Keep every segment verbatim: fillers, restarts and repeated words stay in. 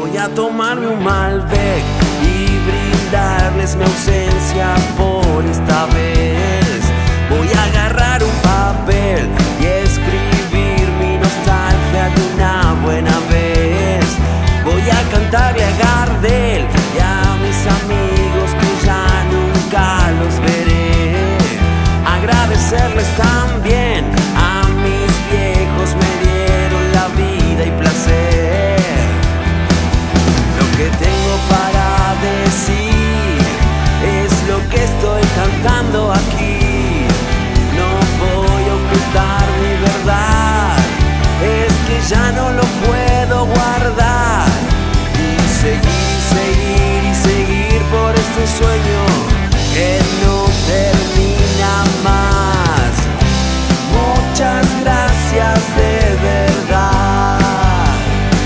Voy a tomarme un Malbec y brindarles mi ausencia por esta vez. Voy a agarrar un papel y escribir mi nostalgia de una buena vez. Voy a cantarle a Gardel y a mis amigos que ya nunca los veré. Agradecerles también a mis viejos, me dieron la vida y placer. Lo que tengo para decir es lo que estoy cantando aquí. No voy a ocultar mi verdad, es que ya no lo puedo guardar. Y seguir, seguir y seguir por este sueño que no termina más. Muchas gracias de verdad.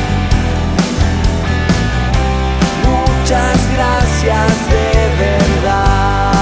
Muchas gracias de verdad.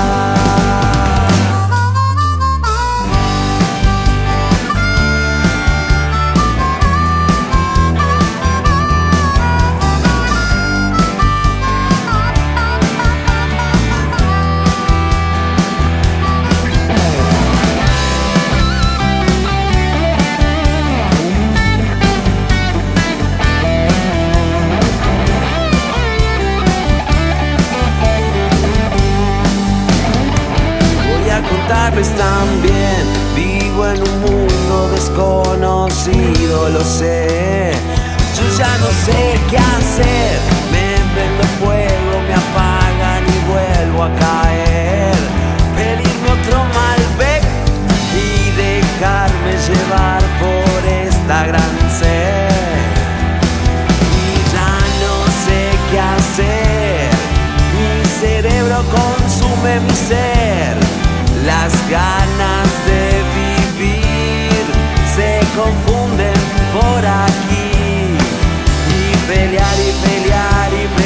Contarles también, vivo en un mundo desconocido, lo sé. Yo ya no sé qué hacer, me prendo fuego, me apagan y vuelvo a caer. Pedirme otro Malbec y dejarme llevar por esta gran sed. Y ya no sé qué hacer, mi cerebro consume mi ser. Las ganas